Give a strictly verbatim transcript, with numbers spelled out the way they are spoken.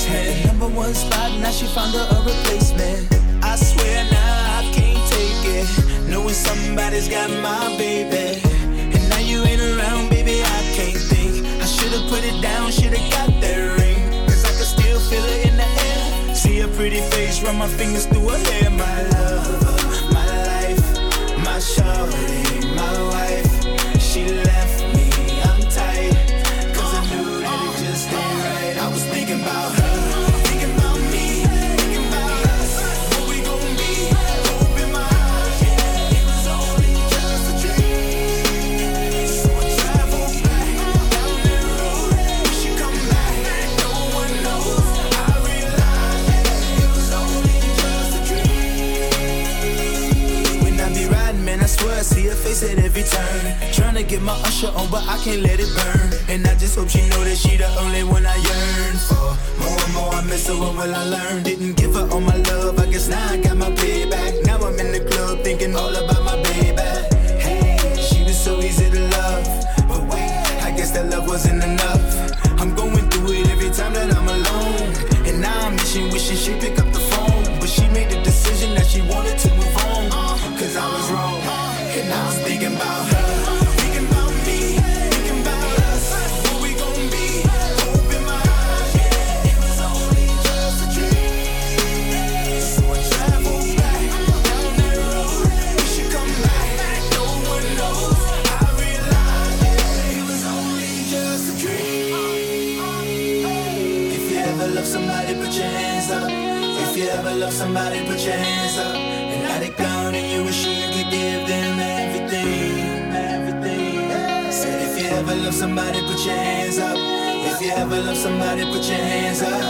basement. Number one spot, now she found her a replacement. I swear now I can't take it, knowing somebody's got my baby. And now you ain't around, baby, I can't think. I should've put it down, should've got that ring, cause I can still feel it in the air. See her pretty face, run my fingers through her hair. My love, my life, my shorty, my wife. She left me, I'm tight, cause I knew that it just ain't right. I was thinking about her, thinking about me, thinking about us, what we gon' be, hope in my eyes. Yeah, it was only just a dream. So I traveled back down that road, wish you come back, no one knows. I realized, yeah, it was only just a dream. When I be riding, man, I swear I see her face at every turn. Tryna get my usher on, but I can't let it burn. And I just hope she know that she the only one I yearn for. More and more I miss her, what will I learn? Didn't give her all my love, I guess now I got my payback. Now I'm in the club thinking all about my baby. Hey, she was so easy to love, but wait, I guess that love wasn't enough. I'm going through it every time that I'm alone, and now I'm wishing, wishing she'd pick up the phone. But she made the decision that she wanted to move on, cause I was wrong, and I was thinking about her. Somebody put your hands up. If you ever love somebody, put your hands up. And now they gone and you wish you could give them everything, everything. Said if you ever love somebody, put your hands up. If you ever love somebody, put your hands up.